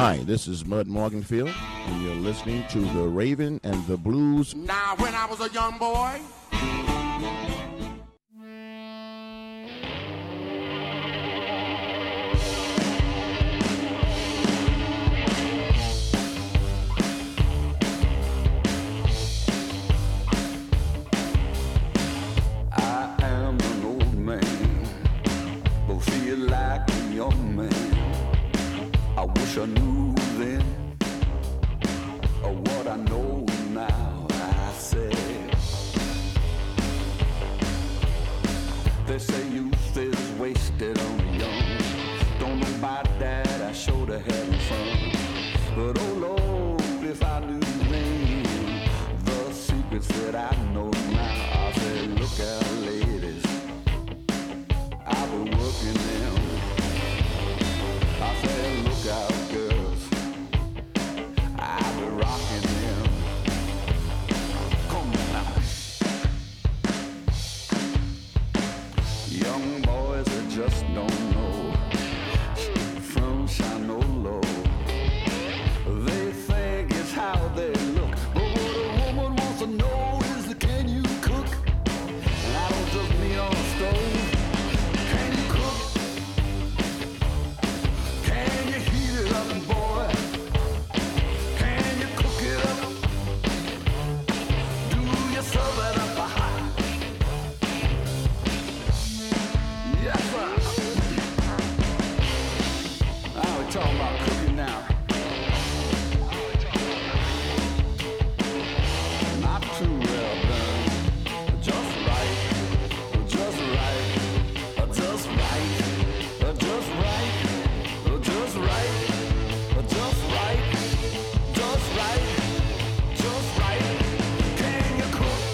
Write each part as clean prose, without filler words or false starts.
Hi, this is Mud Morganfield, and you're listening to The Raven and the Blues. Now, when I was a young boy, I am an old man, but feel like a young man. I wish I knew then what I know now. I say, they say youth is wasted on the young. Don't know about that, I sure to having fun. But oh Lord, if I knew then the secrets that I know now. I say, look out, ladies, I've been working them. I said, look out, girls, I've been rocking them. Come on now. Young boys that just don't know from shine no low. They think it's how they look, but what a woman wants to know is, can you cook? And I don't just mean on the stove. Can you cook? Can you heat it up, boy? Can you cook it up? Do you serve it up hot? Yes, sir. Now we're talking about cooking now. Not too well done. Just right. Just right. Just right. Just right. Just right. Just right. Just right. Just right. Can you cook?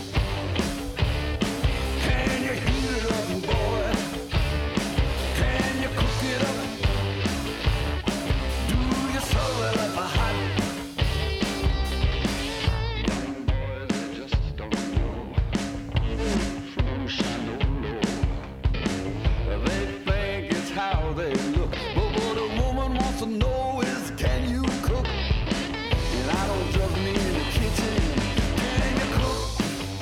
Can you heat it up, boy? Can you cook it up? Do you serve it up hot? Young boys, they just don't know from Shandolo. They think it's how they look, but what a woman wants to know is, can you cook? And I don't just mean in the kitchen. Can you cook?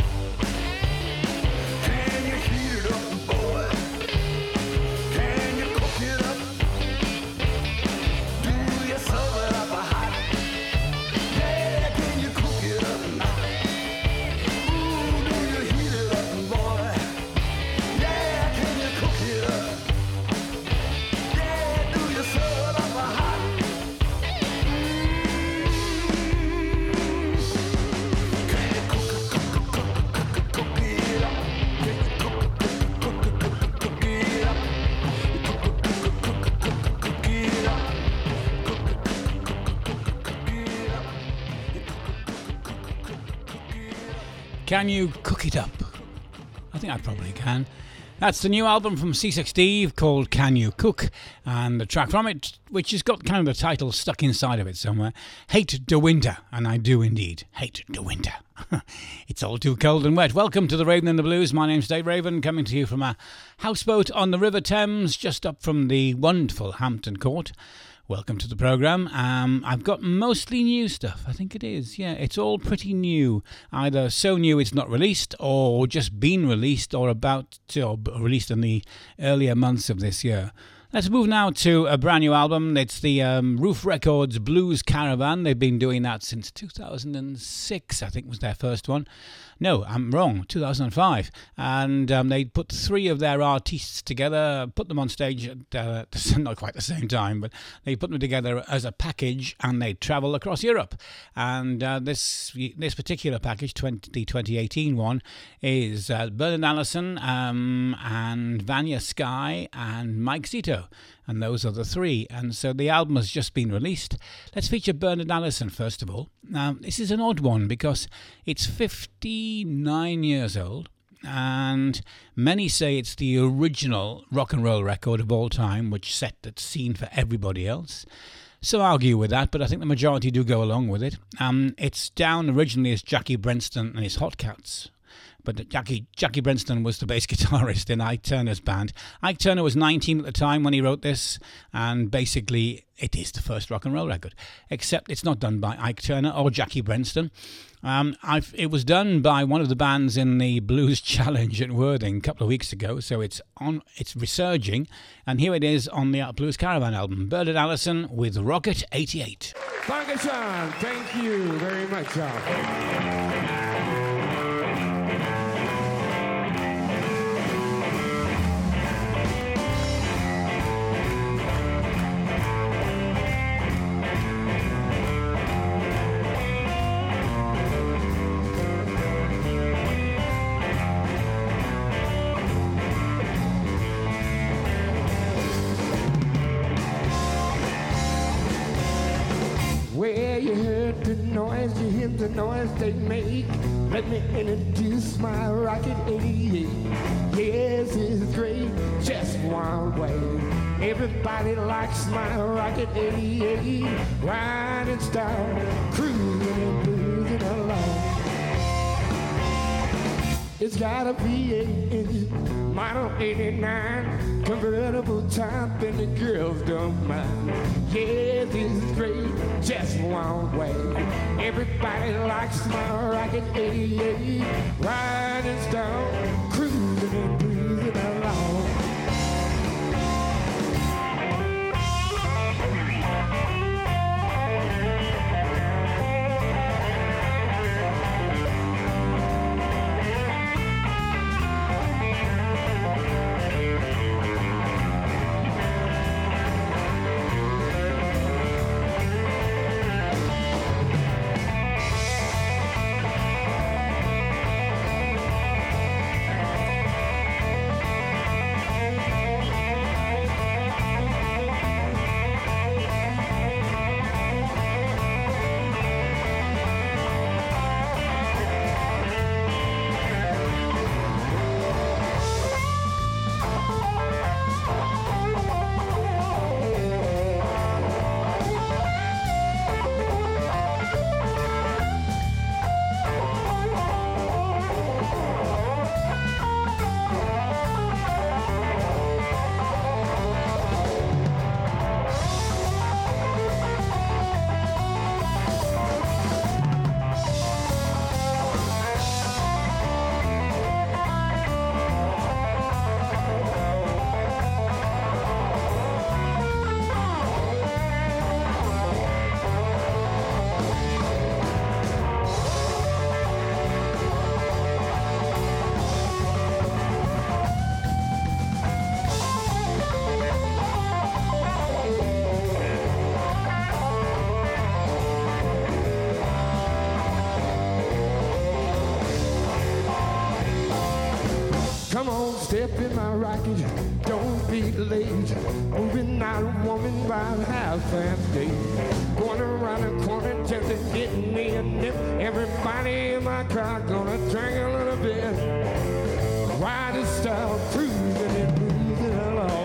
Can you heat it up, boy? Can you cook it up? Do you serve it up hot? Yeah, can you cook it up now? Ooh, do you heat it up, boy? Yeah, can you cook it up? Yeah, do you serve it up hot? Can you cook it up? Can you cook it up? Can you cook it up? I think I probably can. That's the new album from C6 Steve called Can You Cook, and the track from it, which has got kind of the title stuck inside of it somewhere, Hate the Winter, and I do indeed hate the winter. It's all too cold and wet. Welcome to the Raven and the Blues. My name's Dave Raven, coming to you from a houseboat on the River Thames, just up from the wonderful Hampton Court. Welcome to the programme. I've got mostly new stuff. I think it is. Yeah, it's all pretty new. Either so new it's not released, or just been released, or about to, or released in the earlier months of this year. Let's move now to a brand new album. It's the Roof Records Blues Caravan. They've been doing that since 2006, I think was their first one. No, I'm wrong, 2005. And they put three of their artists together, put them on stage at not quite the same time, but they put them together as a package, and they travel across Europe. And this particular package, the 2018 one, is Bernard Allison and Vanya Sky and Mike Zito. And those are the three. And so the album has just been released. Let's feature Bernard Allison first of all. Now, this is an odd one because it's 59 years old. And many say it's the original rock and roll record of all time, which set the scene for everybody else. Some argue with that, but I think the majority do go along with it. It's down originally as Jackie Brenston and his Hot Cats. but Jackie Brenston was the bass guitarist in Ike Turner's band. Ike Turner was 19 at the time when he wrote this, and basically it is the first rock and roll record, except it's not done by Ike Turner or Jackie Brenston. It was done by one of the bands in the Blues Challenge at Worthing a couple of weeks ago, so it's resurging, and here it is on the Blues Caravan album. Bernard Allison with Rocket 88. Thank you, Sean. Thank you very much, Sean. Where you heard the noise, you hear the noise they make. Let me introduce my Rocket 88. Yes, it's great, just one way. Everybody likes my Rocket 88. Riding style, cruising and bluesing along. It's got a V8 engine, model 89, convertible top, and the girls don't mind. Yeah, this is great, just one way. Everybody likes my Rocket 88, riding style, cruising and cruising along. Come on, step in my rocket, don't be late. Moving out a woman by half past 8. Going around the corner, just getting me a nip. Everybody in my car gonna drink a little bit. Riding style, cruising and cruising along.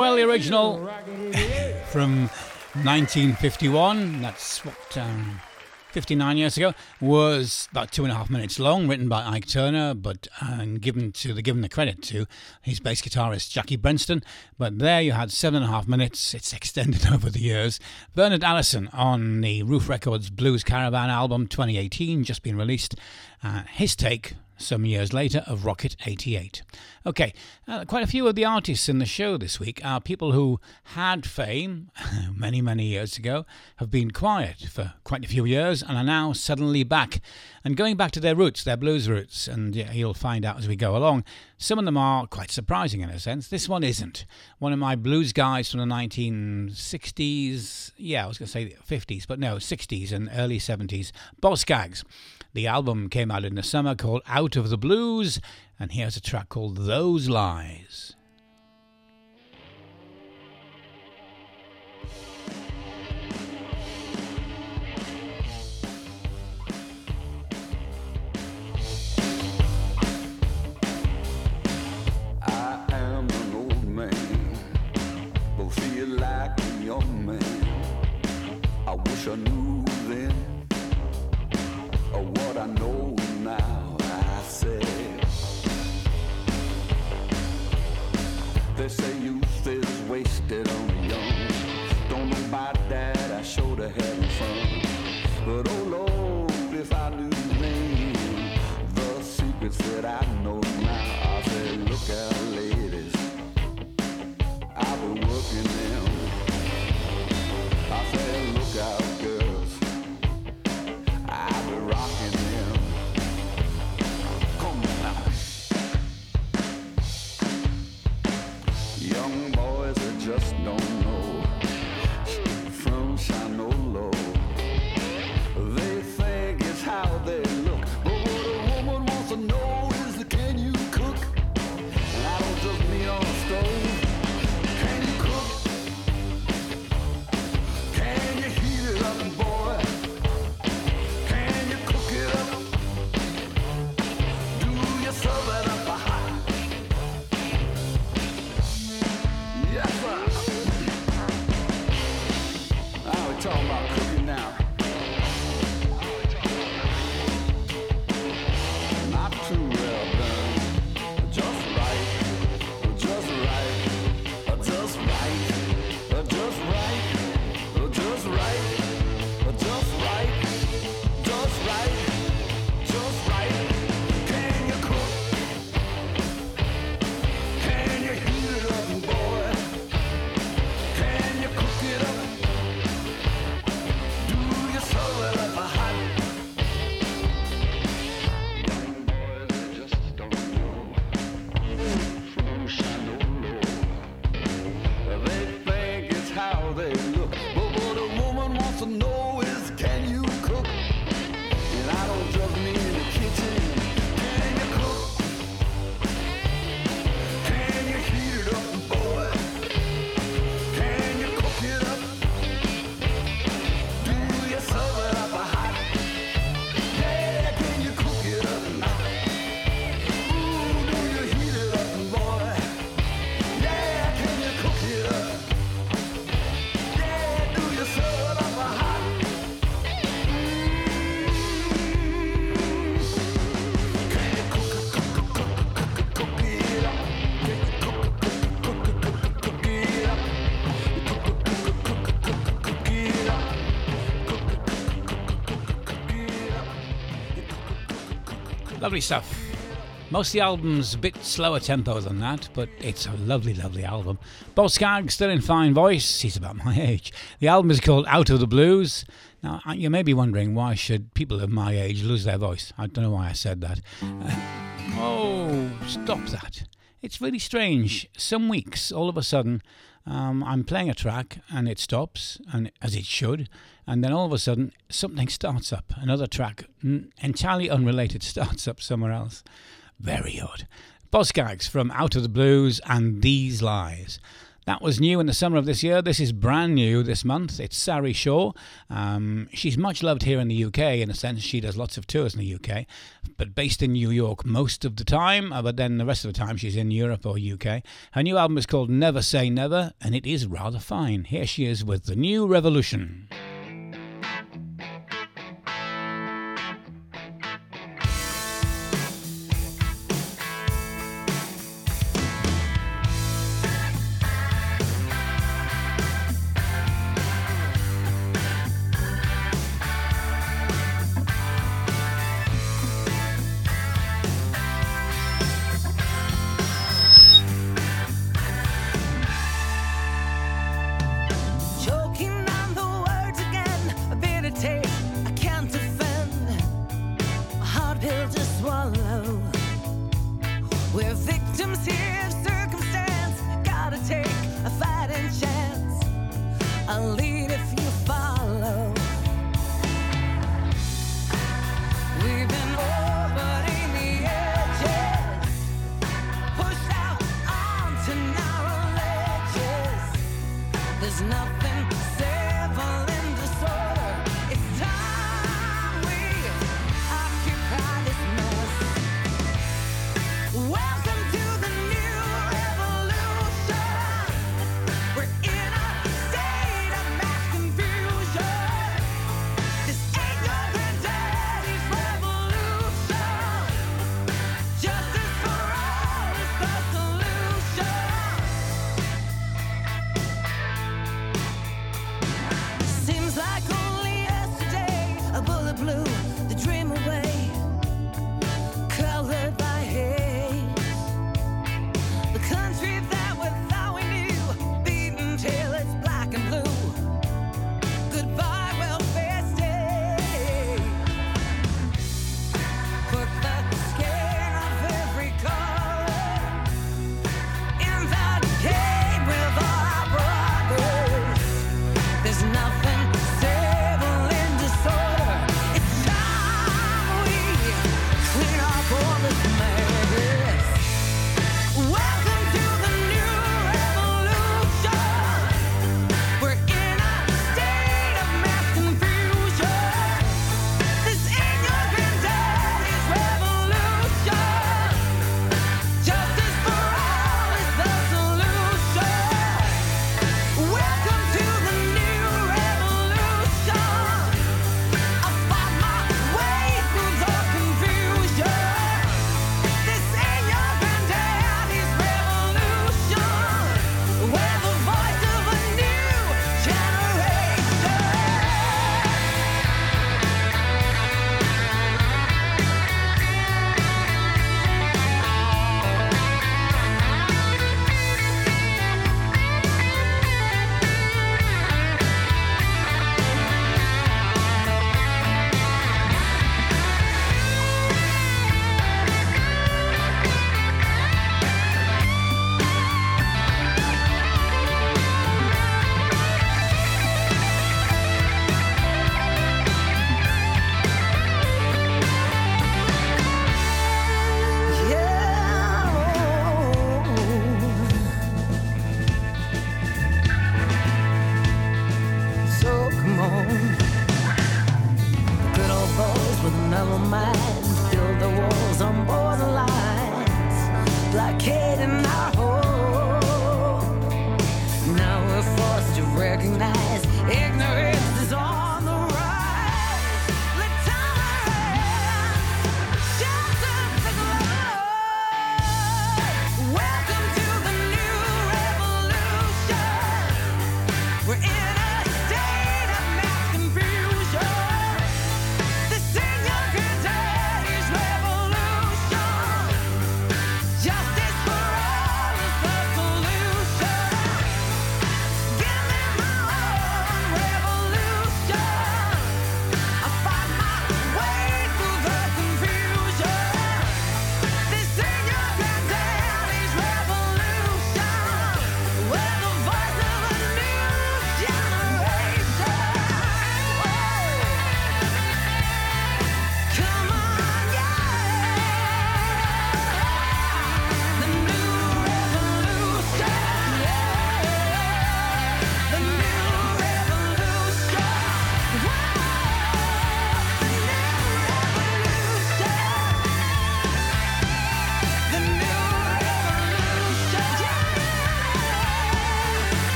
Well, the original from 1951, that's what, 59 years ago, was about 2.5 minutes long, written by Ike Turner, but given the credit to his bass guitarist Jackie Brenston. But there you had 7.5 minutes. It's extended over the years. Bernard Allison on the Roof Records Blues Caravan album 2018, just been released. His take some years later of Rocket 88. Okay, quite a few of the artists in the show this week are people who had fame many, many years ago, have been quiet for quite a few years and are now suddenly back and going back to their roots, their blues roots, and you'll find out as we go along. Some of them are quite surprising in a sense. This one isn't. One of my blues guys from the 1960s, I was going to say 50s, but no, 60s and early 70s, Boz Scaggs. The album came out in the summer called Out of the Blues, and here's a track called Those Lies. I am an old man, but feel like a young man. I wish I knew then what I know now. I say, they say youth is wasted on the young. Don't know about that, I showed her having fun. But oh Lord, if I knew then the secrets that I know now. I say, look out ladies, I've been working them. I say, look out girls, I've been rocking them. Come on now. Young boys that just don't know from Shanolo. They think it's how they look, but what a woman wants to know is, can you cook? And I don't just mean on the stove. Can you cook? Can you heat it up, boy? Can you cook it up? Do you serve it up hot? Yes, sir. Now we're talking about cooking now. Not too well done. Just right. Just right. Just right. Just right. Just right. Just right. Just right. Just right. Can you cook? Can you heat it up, boy? Can you cook it up? Do you serve it up hot? Young boys that just don't know from Shanolo. They think it's how they look, but what a woman wants to know is, can you cook? And I don't just mean in the kitchen. Can you cook? Can you heat it up, boy? Can you cook it up? Do you serve it up hot? Yeah, can you cook it up now? Ooh, do you heat it up, boy? Yeah, can you cook it up? Yeah, do you serve it up hot? Can you cook it up? Can you cook it up? Cook it up. Lovely stuff. Most of the album's a bit slower tempo than that, but it's a lovely, lovely album. Boz Scaggs, still in fine voice. He's about my age. The album is called Out of the Blues. Now, you may be wondering, why should people of my age lose their voice? I don't know why I said that. Stop that. It's really strange. Some weeks, all of a sudden, I'm playing a track and it stops, and as it should, and then all of a sudden something starts up. Another track, entirely unrelated, starts up somewhere else. Very odd. Boz Scaggs from Out of the Blues and These Lies. That was new in the summer of this year. This is brand new this month. It's Sari Shaw. She's much loved here in the UK, in a sense. She does lots of tours in the UK, but based in New York most of the time. But then the rest of the time she's in Europe or UK. Her new album is called Never Say Never, and it is rather fine. Here she is with The New Revolution. We're in a state of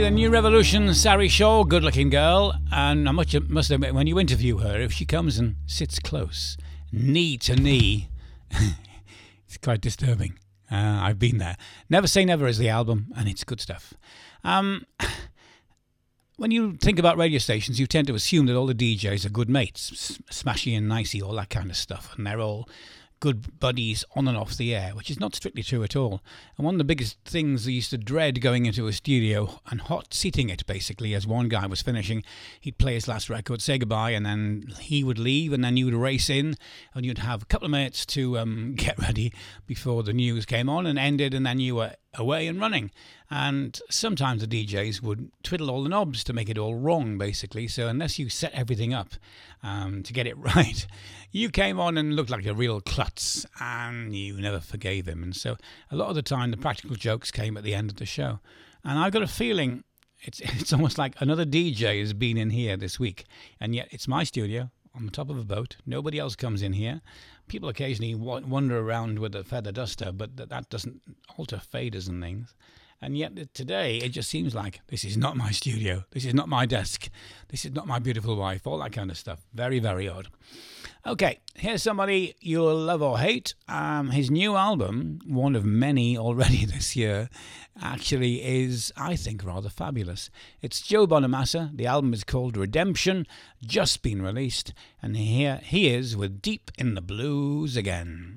the New Revolution, Sari Shaw, good-looking girl, and I must admit, when you interview her, if she comes and sits close, knee to knee, it's quite disturbing. I've been there. Never Say Never is the album, and it's good stuff. When you think about radio stations, you tend to assume that all the DJs are good mates, smashy and nicey, all that kind of stuff, and they're all good buddies on and off the air, which is not strictly true at all. And one of the biggest things I used to dread going into a studio and hot seating it, basically, as one guy was finishing, he'd play his last record, say goodbye, and then he would leave, and then you would race in, and you'd have a couple of minutes to get ready before the news came on and ended, and then you were away and running. And sometimes the DJs would twiddle all the knobs to make it all wrong, basically. So unless you set everything up to get it right, you came on and looked like a real klutz, and you never forgave him. And so a lot of the time, the practical jokes came at the end of the show. And I've got a feeling it's almost like another DJ has been in here this week, and yet it's my studio on the top of a boat. Nobody else comes in here. People occasionally wander around with a feather duster, but that doesn't alter faders and things. And yet today, it just seems like this is not my studio. This is not my desk. This is not my beautiful wife. All that kind of stuff. Very, very odd. Okay, here's somebody you'll love or hate. His new album, one of many already this year, actually is, I think, rather fabulous. It's Joe Bonamassa. The album is called Redemption, just been released. And here he is with Deep in the Blues again.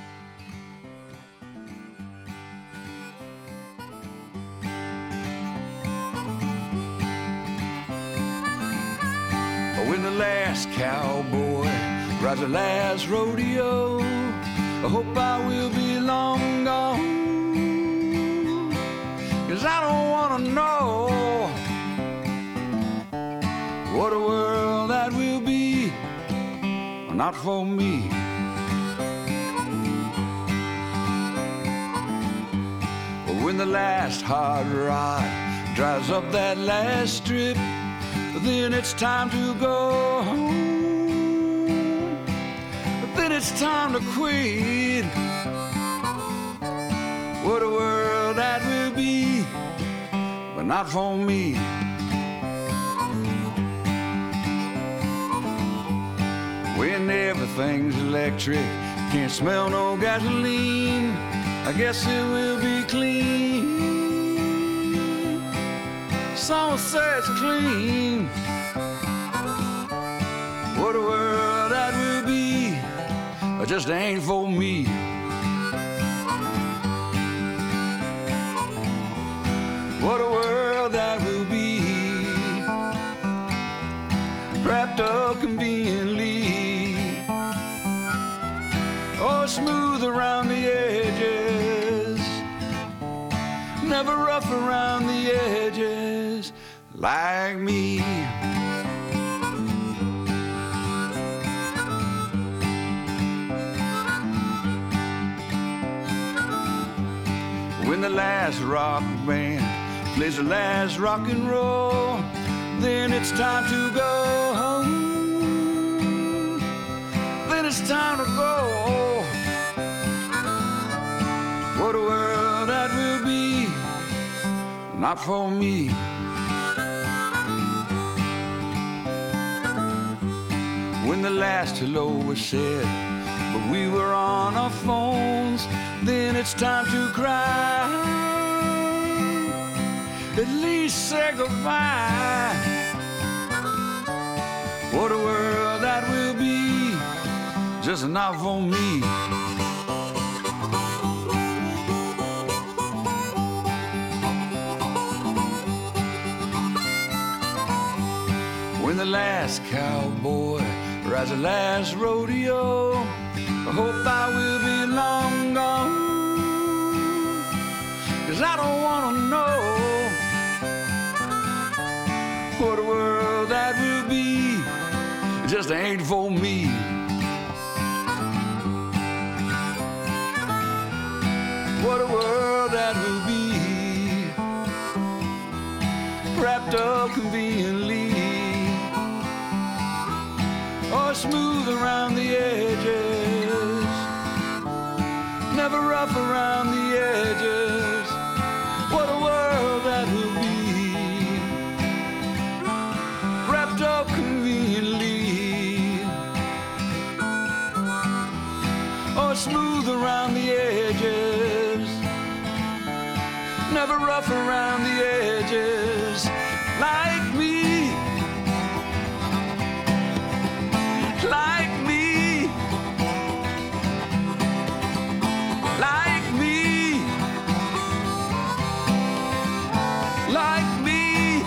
When the last cowboy rides the last rodeo, I hope I will be long gone, 'cause I don't want to know what a world that will be, not for me. When the last hot rod drives up that last strip, then it's time to go home. Then it's time to quit. What a world that will be, but not for me. When everything's electric, can't smell no gasoline, I guess it will be clean. Someone says clean. What a world that will be, it just ain't for me. What a world that will be, wrapped up conveniently, oh, smooth around the edges, never rough around the edges like me. When the last rock band plays the last rock and roll, then it's time to go home. Then it's time to go. What a world that will be, not for me. When the last hello was said, but we were on our phones, then it's time to cry. At least say goodbye. What a world that will be, just not for me. When the last cowboy rides the last rodeo, I hope I will be long gone, 'cause I don't want to know what a world that will be, it just ain't for me. What a world that will be, wrapped up conveniently, or smooth around the edges, never rough around the edges. What a world that will be, smooth around the edges, never rough around the edges, like me, like me, like me, like me.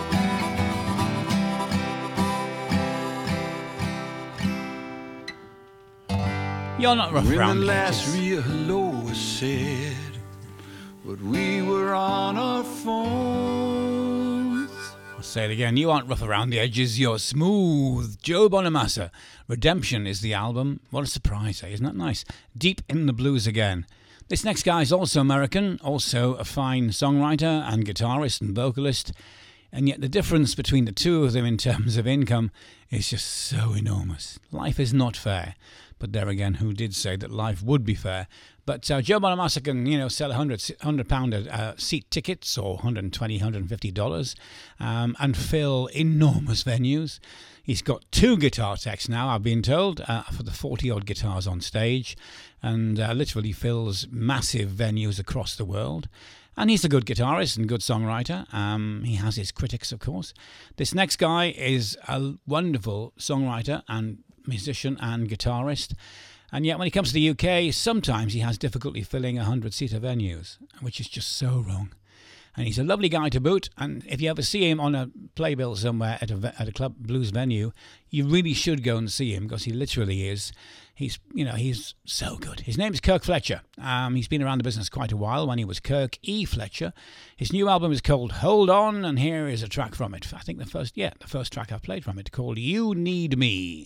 You're not rough around When the the last edges. real hello was said, but we were on our phones. I'll say it again. You aren't rough around the edges. You're smooth. Joe Bonamassa. Redemption is the album. What a surprise, eh? Isn't that nice? Deep in the blues again. This next guy is also American, also a fine songwriter and guitarist and vocalist. And yet the difference between the two of them in terms of income is just so enormous. Life is not fair. But there again, who did say that life would be fair? But Joe Bonamassa can, sell £100 seat tickets or $120, $150 and fill enormous venues. He's got 2 guitar techs now, I've been told, for the 40-odd guitars on stage, and literally fills massive venues across the world. And he's a good guitarist and good songwriter. He has his critics, of course. This next guy is a wonderful songwriter and musician and guitarist. And yet when he comes to the UK, sometimes he has difficulty filling 100-seater venues, which is just so wrong. And he's a lovely guy to boot. And if you ever see him on a playbill somewhere at a club blues venue, you really should go and see him, because he literally is. He's so good. His name is Kirk Fletcher. He's been around the business quite a while when he was Kirk E. Fletcher. His new album is called Hold On, and here is a track from it. I think the first track I've played from it, called You Need Me.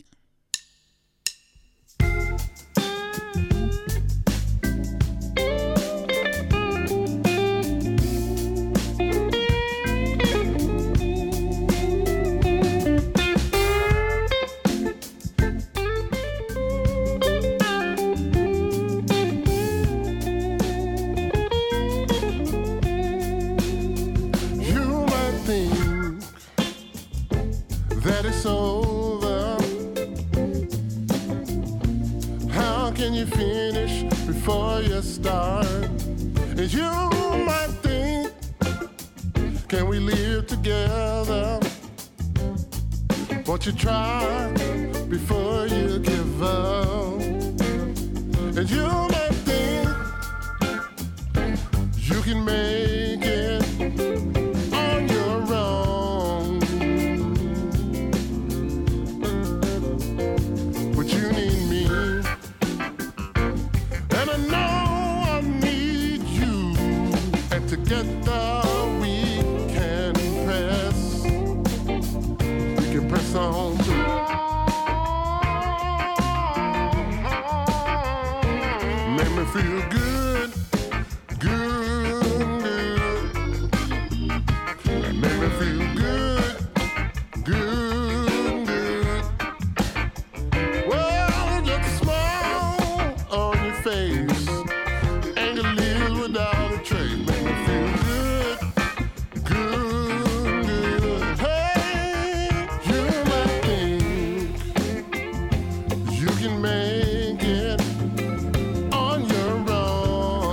Over. How can you finish before you start? And you might think, can we live together? Won't you try before you give up? And you might think you can make it on your own. But you need me, and I know I need you, and together we can press on through. Make me feel good, good, good. Make me feel good, good, good. Well, just a smile on your face, and you live without a trace. Make me feel good, good, good. Hey, you might think you can make it on your own.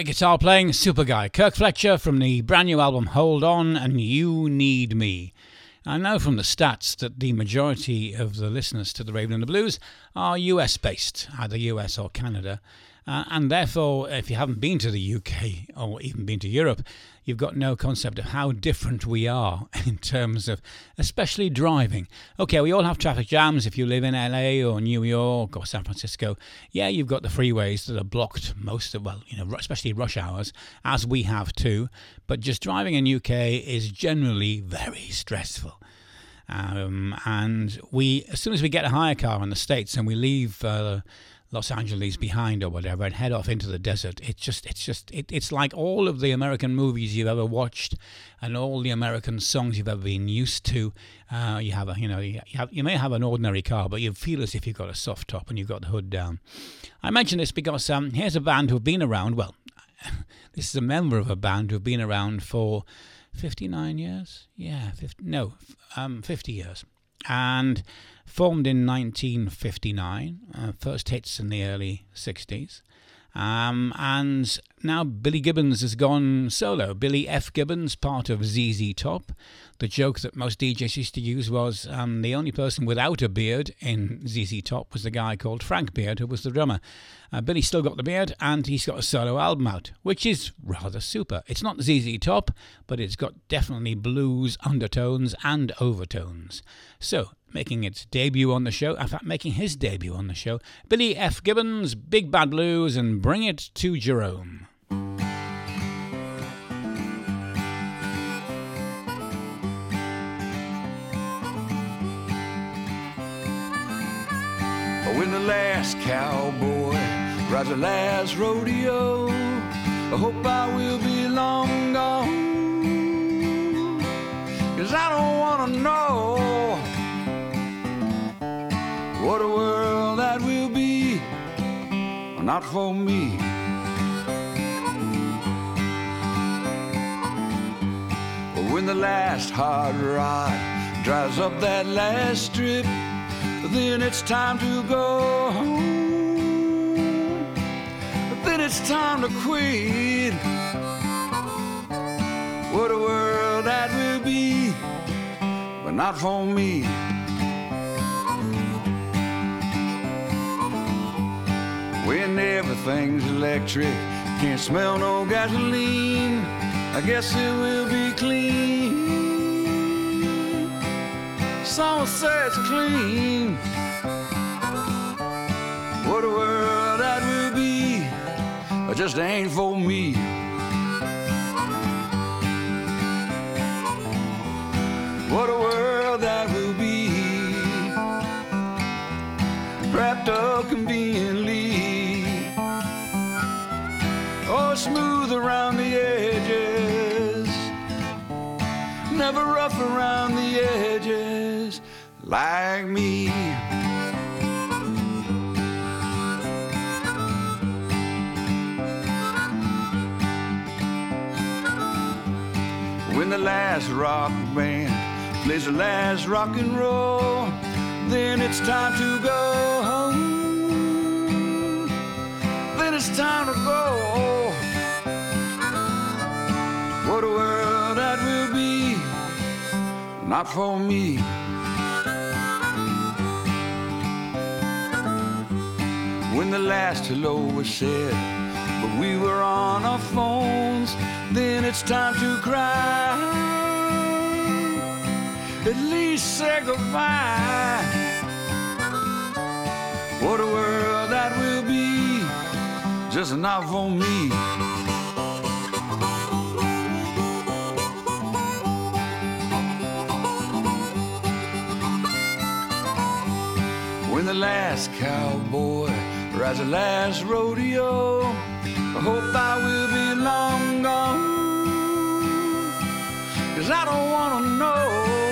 Great guitar playing, super guy. Kirk Fletcher from the brand new album Hold On and You Need Me. I know from the stats that the majority of the listeners to the Raven and the Blues are US based, either US or Canada. And therefore, if you haven't been to the UK or even been to Europe, you've got no concept of how different we are in terms of especially driving. Okay, we all have traffic jams if you live in LA or New York or San Francisco. Yeah, you've got the freeways that are blocked most of, well, especially rush hours, as we have too. But just driving in UK is generally very stressful. And we, as soon as we get a hire car in the States and we leave Los Angeles behind or whatever and head off into the desert, it's like all of the American movies you've ever watched and all the American songs you've ever been used to. You may have an ordinary car, but you feel as if you've got a soft top and you've got the hood down. I mention this because here's a band who've been around. Well, this is a member of a band who've been around for 59 years. 50 years. And formed in 1959, first hits in the early 60s. And now Billy Gibbons has gone solo. Billy F. Gibbons, part of ZZ Top. The joke that most DJs used to use was the only person without a beard in ZZ Top was the guy called Frank Beard, who was the drummer. Billy's still got the beard, and he's got a solo album out, which is rather super. It's not ZZ Top, but it's got definitely blues undertones and overtones. So, making its debut on the show, in fact, making his debut on the show, Billy F. Gibbons, Big Bad Blues, and Bring It to Jerome. When the last cowboy rides the last rodeo, I hope I will be long gone, 'cause I don't wanna know what a world that will be, not for me. When the last hard rod drives up that last strip, then it's time to go home. Then it's time to quit. What a world that will be, but not for me. When everything's electric, can't smell no gasoline, I guess it will be clean. Some say it's clean. What a world that will be, it just ain't for me. What a world that will be, wrapped up conveniently, oh, smooth around the edges, never rough around the edges like me. When the last rock band plays the last rock and roll, then it's time to go home. Then it's time to go. What a world that will be, not for me. When the last hello was said, but we were on our phones, then it's time to cry. At least say goodbye. What a world that will be, just not for me. When the last cowboy rides the last rodeo, I hope I will be long gone, 'cause I don't wanna know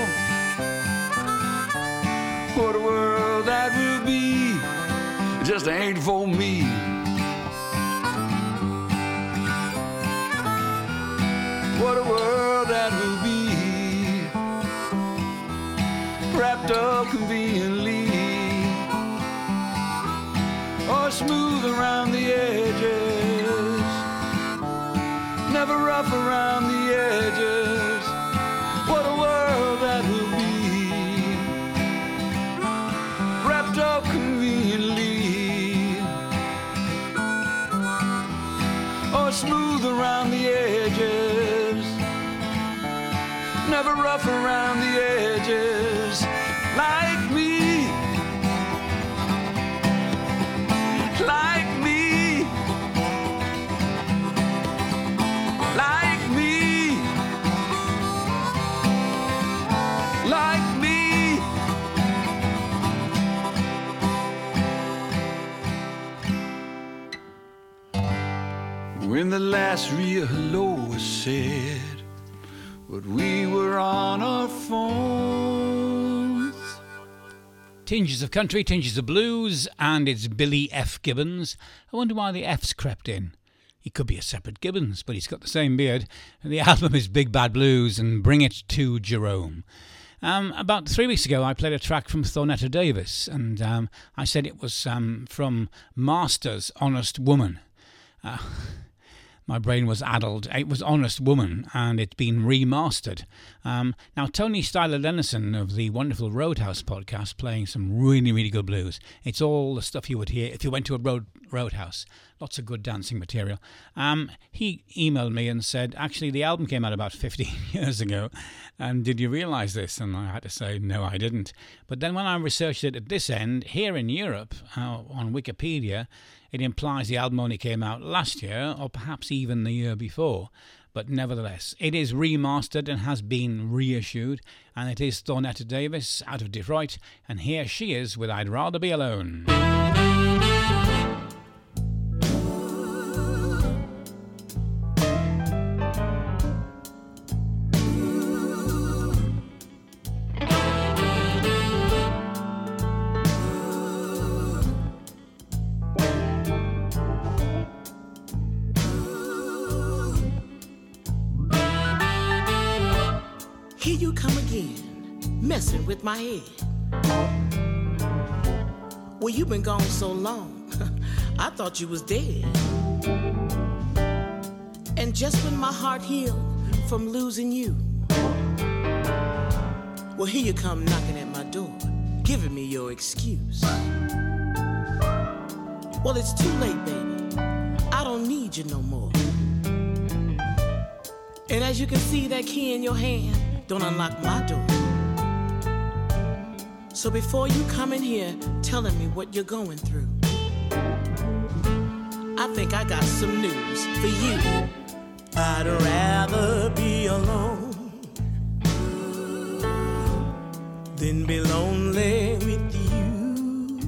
what a world that will be, it just ain't for me. What a world that will be, wrapped up conveniently, oh, smooth around the edges, never rough around the edges. What a world that will be, wrapped up conveniently, or smooth around the edges, never rough around the edges, like me, like me, like me, like me. When the last real hello was said, but we were on our phones. Tinges of country, tinges of blues, and it's Billy F. Gibbons. I wonder why the F's crept in. He could be a separate Gibbons, but he's got the same beard. The album is Big Bad Blues and Bring It to Jerome. About 3 weeks ago, I played a track from Thornetta Davis, and I said it was from Master's Honest Woman. My brain was addled. It was Honest Woman, and it's been remastered. Now, Tony Styler-Dennison of the wonderful Roadhouse podcast playing some really, really good blues. It's all the stuff you would hear if you went to a roadhouse. Lots of good dancing material. He emailed me and said, actually, the album came out about 15 years ago, and did you realise this? And I had to say, no, I didn't. But then when I researched it at this end, here in Europe, on Wikipedia, it implies the album only came out last year, or perhaps even the year before. But nevertheless, it is remastered and has been reissued, and it is Thornetta Davis out of Detroit, and here she is with I'd Rather Be Alone. Here you come again, messing with my head. Well, you've been gone so long, I thought you was dead. And just when my heart healed from losing you, well, here you come knocking at my door, giving me your excuse. Well, it's too late, baby. I don't need you no more. And as you can see, that key in your hand don't unlock my door. So before you come in here telling me what you're going through, I think I got some news for you. I'd rather be alone than be lonely with you.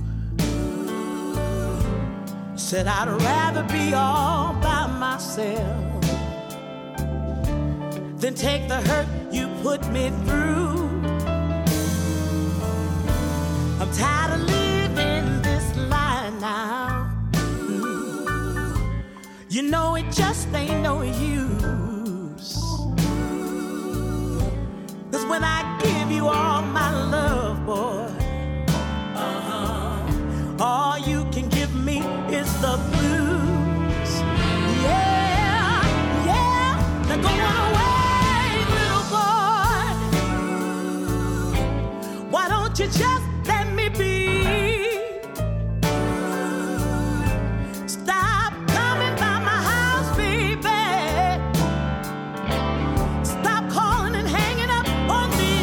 Said I'd rather be all by myself than take the hurt you put me through. I'm tired of living this life now. You know it just ain't no use. 'Cause when I give you all my love, boy, all you can give me is the blues. Yeah, yeah, they're going away. Why don't you just let me be? Stop coming by my house, baby. Stop calling and hanging up on me.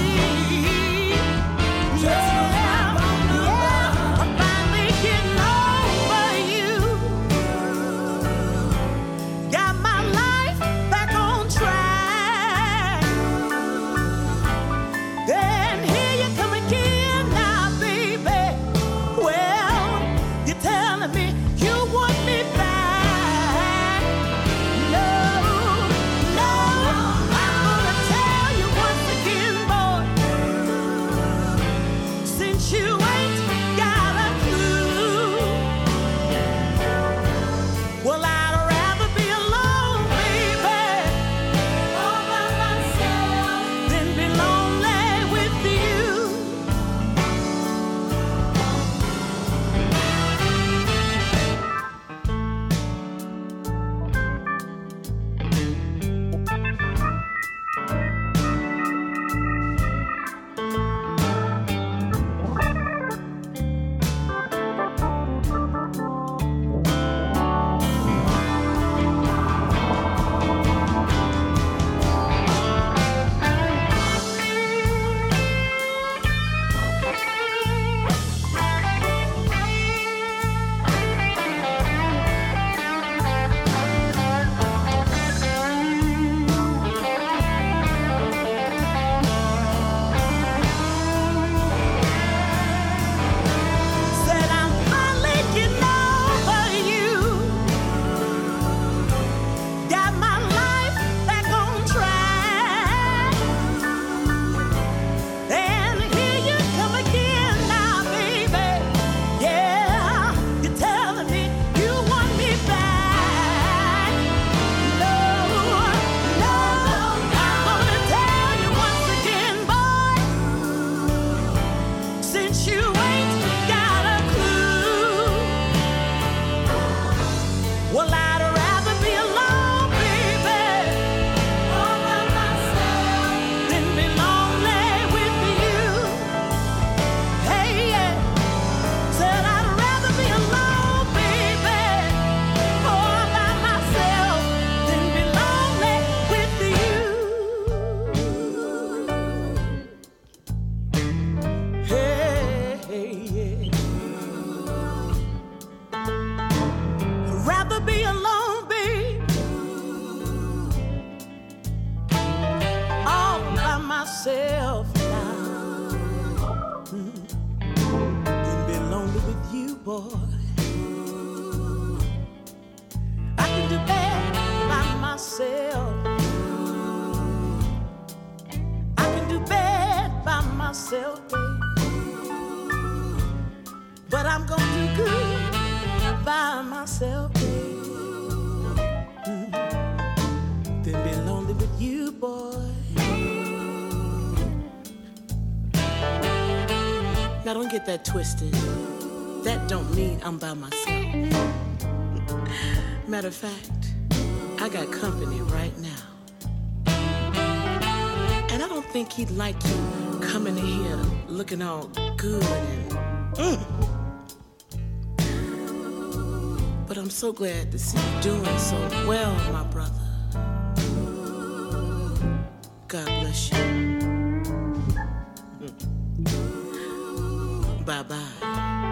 Yeah, I'm finally getting over you. Got my life back on track. Then here you come again now. myself now. Can be lonely with you, boy. I can do bad by myself. I can do bad by myself, babe. But I'm gonna do good by myself, babe. Then be lonely with you, boy. Now don't get that twisted. That don't mean I'm by myself. Matter of fact, I got company right now. And I don't think he'd like you coming in here looking all good and But I'm so glad to see you doing so well, my brother. God bless you. Bye-bye.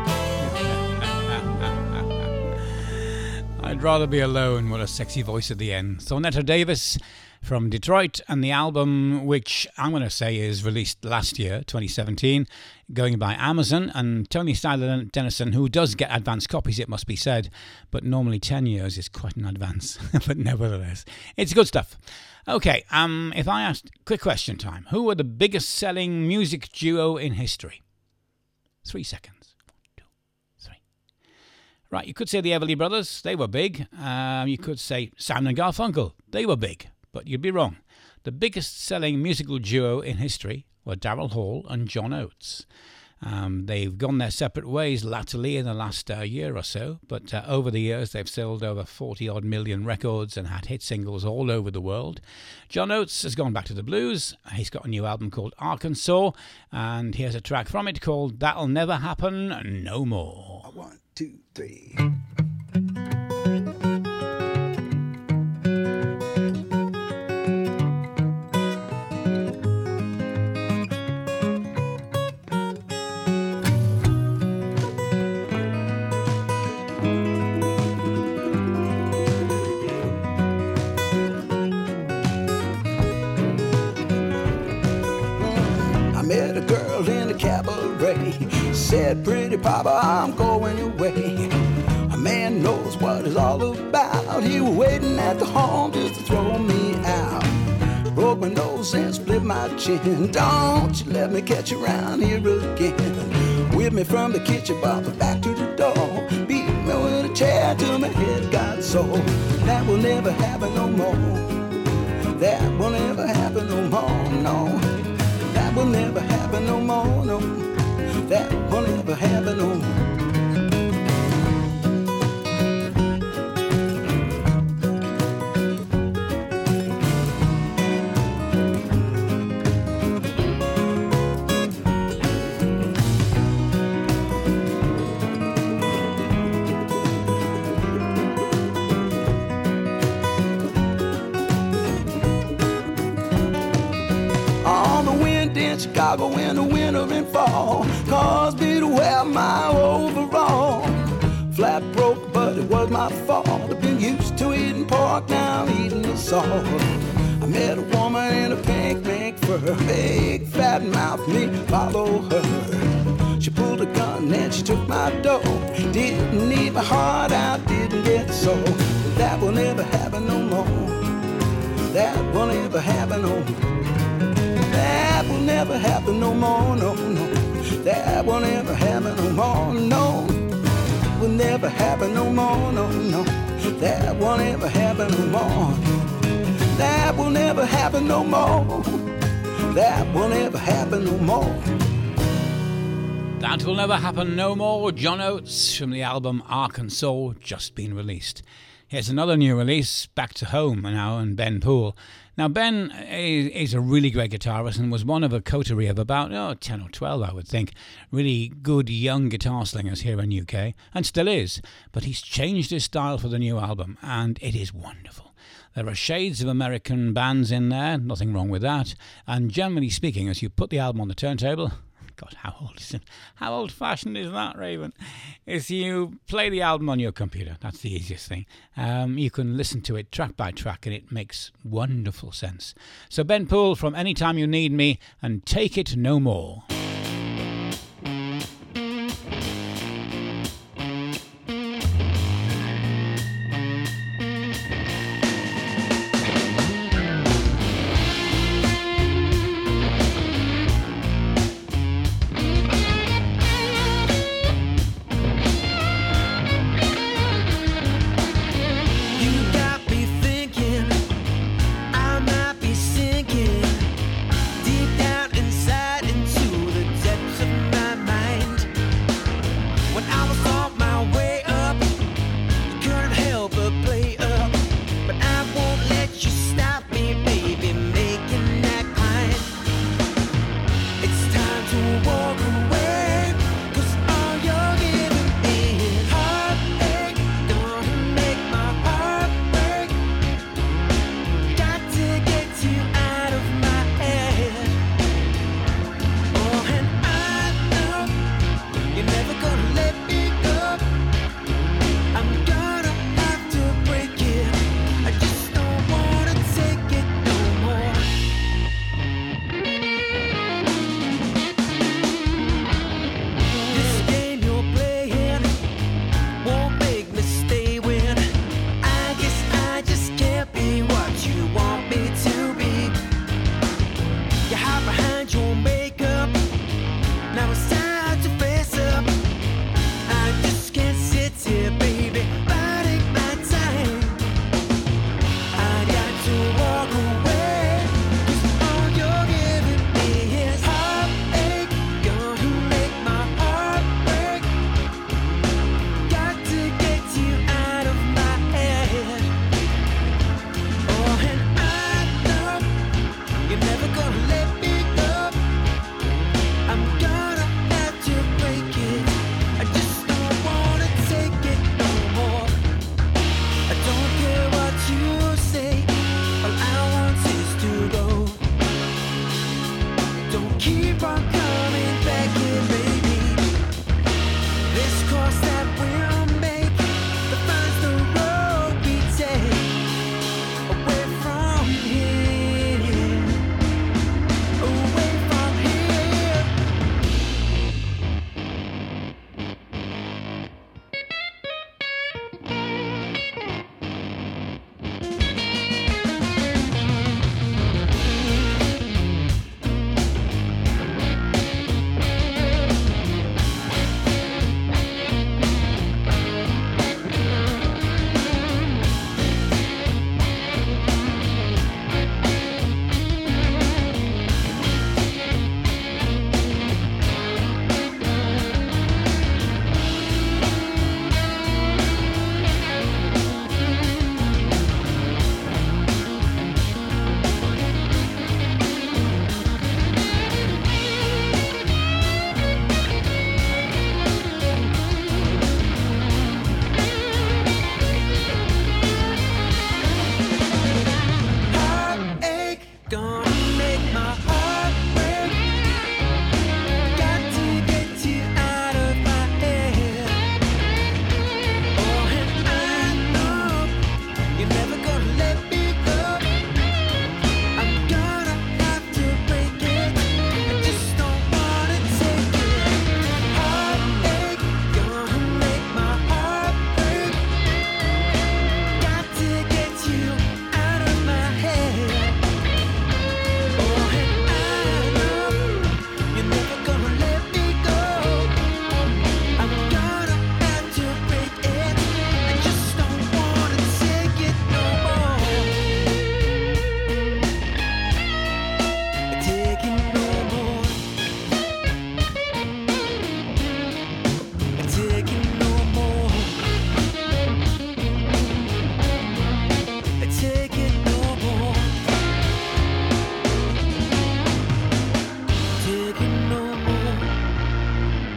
I'd rather be alone with a sexy voice at the end. Thornetta Davis from Detroit, and the album, which I'm going to say is released last year, 2017, going by Amazon, and Tony Styler Dennison, who does get advance copies, it must be said, but normally 10 years is quite an advance, but nevertheless, it's good stuff. Okay, if I asked, quick question time, who were the biggest selling music duo in history? 3 seconds. 1, 2, 3. Right, you could say the Everly Brothers, they were big. You could say Simon and Garfunkel, they were big, but you'd be wrong. The biggest selling musical duo in history were Daryl Hall and John Oates. They've gone their separate ways latterly in the last year or so, but over the years they've sold over 40-odd million records and had hit singles all over the world. John Oates has gone back to the blues. He's got a new album called Arkansas, and here's a track from it called That'll Never Happen No More. 1, 2, 3. Said, pretty papa, I'm going your way. A man knows what it's all about. He was waiting at the home just to throw me out. Broke my nose and split my chin. Don't you let me catch you around here again. With me from the kitchen bar back to the door. Beat me with a chair till my head got sore. That will never happen no more. That will never happen no more, no. That will never happen no more, no. That will never happen no more. On the wind in Chicago in the winter and fall, caused me to wear my overall. Flat broke, but it was my fault. I've been used to eating pork, now I'm eating the salt. I met a woman in a pink mink fur, big fat mouth, me follow her. She pulled a gun and she took my dough. Didn't need my heart out, didn't get sold. That will never happen no more. That will never happen no more. That will never happen no more, no, no. That will never happen no more, no. Will never happen no more, no, no. That will never happen no more. That will never happen no more. That will never happen no more. That will never happen no more. John Oates from the album Arkansas, just been released. Here's another new release, Back to Home now, and Ben Poole. Now, Ben is a really great guitarist and was one of a coterie of about 10 or 12, I would think, really good young guitar slingers here in UK, and still is. But he's changed his style for the new album, and it is wonderful. There are shades of American bands in there, nothing wrong with that. And generally speaking, as you put the album on the turntable, God, how old-fashioned is that, Raven? Is you play the album on your computer. That's the easiest thing. You can listen to it track by track, and it makes wonderful sense. So Ben Poole from Anytime You Need Me and Take It No More.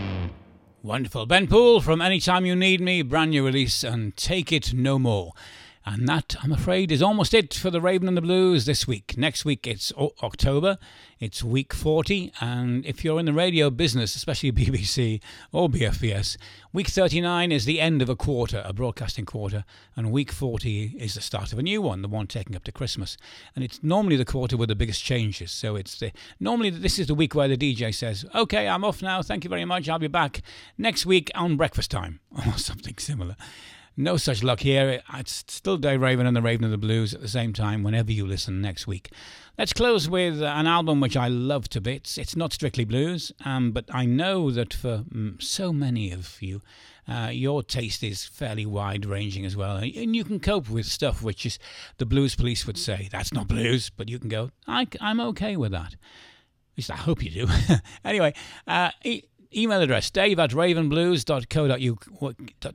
Wonderful. Ben Poole from Anytime You Need Me, brand new release, and Take It No More. And that, I'm afraid, is almost it for the Raven and the Blues this week. Next week, it's October. It's week 40. And if you're in the radio business, especially BBC or BFBS, week 39 is the end of a quarter, a broadcasting quarter. And week 40 is the start of a new one, the one taking up to Christmas. And it's normally the quarter with the biggest changes. So normally this is the week where the DJ says, OK, I'm off now. Thank you very much. I'll be back next week on breakfast time or something similar. No such luck here. It's still Dave Raven and the Raven of the Blues at the same time whenever you listen next week. Let's close with an album which I love to bits. It's not strictly blues, but I know that for so many of you, your taste is fairly wide-ranging as well. And you can cope with stuff which is the Blues Police would say, that's not blues, but you can go, I'm okay with that. At least I hope you do. Anyway, email address, dave@ravenblues.co.uk.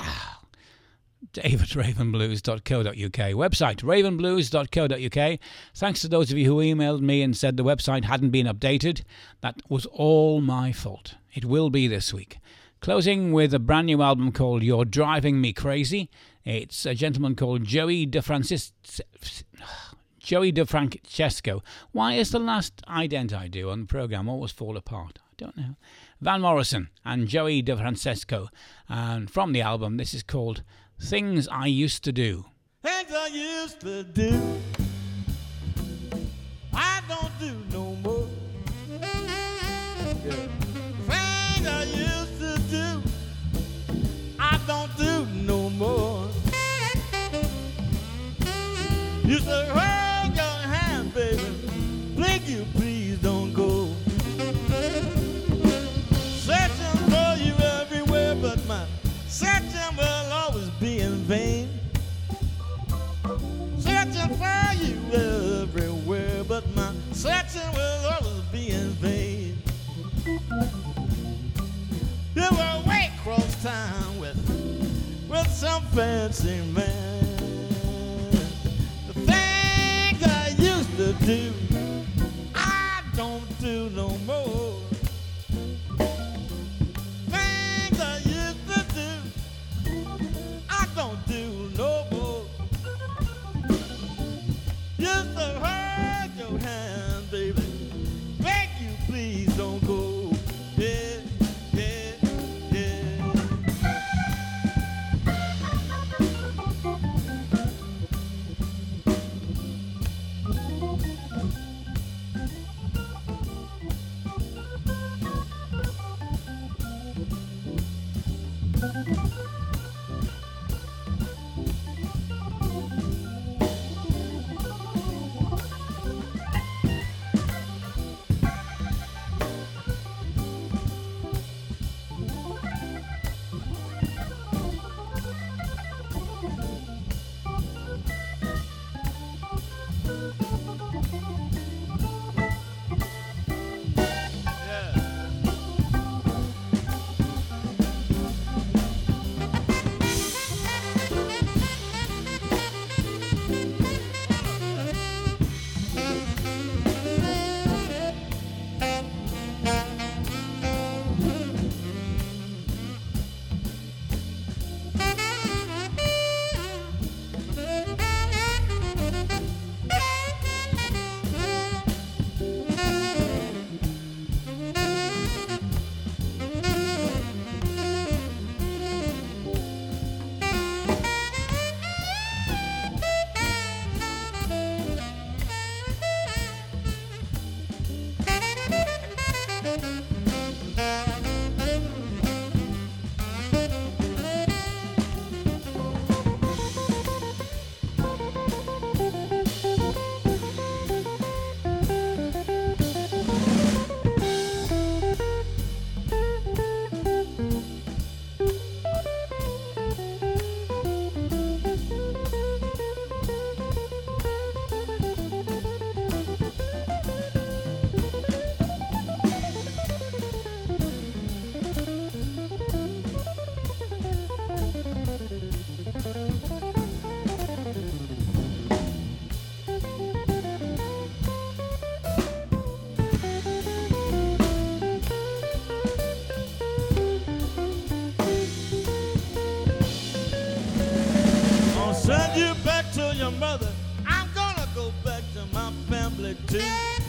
dave@ravenblues.co.uk. Website, ravenblues.co.uk. Thanks to those of you who emailed me and said the website hadn't been updated. That was all my fault. It will be this week. Closing with a brand new album called You're Driving Me Crazy. It's a gentleman called Joey DeFrancesco. Why is the last ident I do on the programme always fall apart? I don't know. Van Morrison and Joey DeFrancesco. And from the album, this is called Things I Used to Do. Things I used to do, I don't do no more. Yeah. Things I used to do, I don't do no more. You say, hold your hand, baby, please you please don't go. Searching for you everywhere, but my searching will always be in vain. Searching for you everywhere, but my searching will always be in vain. You were way across town with some fancy man. The things I used to do, I don't do no more. Things I used to do, I don't do no more. Used to hold your hand, baby, beg you please don't go. Yeah, yeah, yeah. too.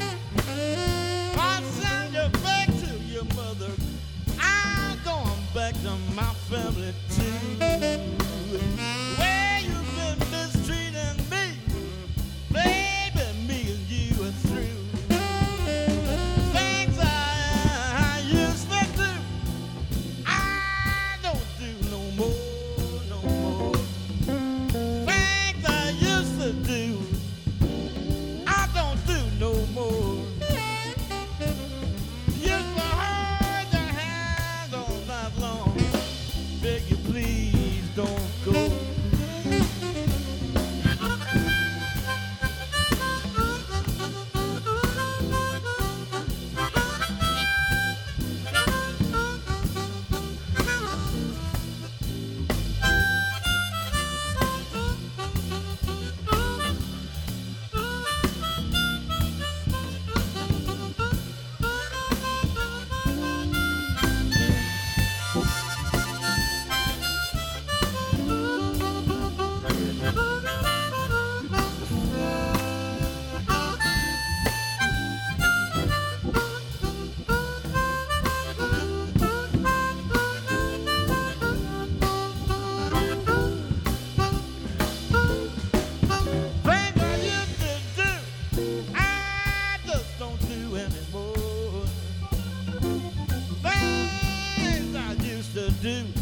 I'll send you back to your mother. I'm going back to my family too. Where you've been mistreating me, baby, me and you are through. Things I used to do, I don't do no more, no more. Things I used to do, I don't do no more. Used to hold your hand all night long. Beg you please don't go. Things I used to do, I just don't do anymore. Things I used to do,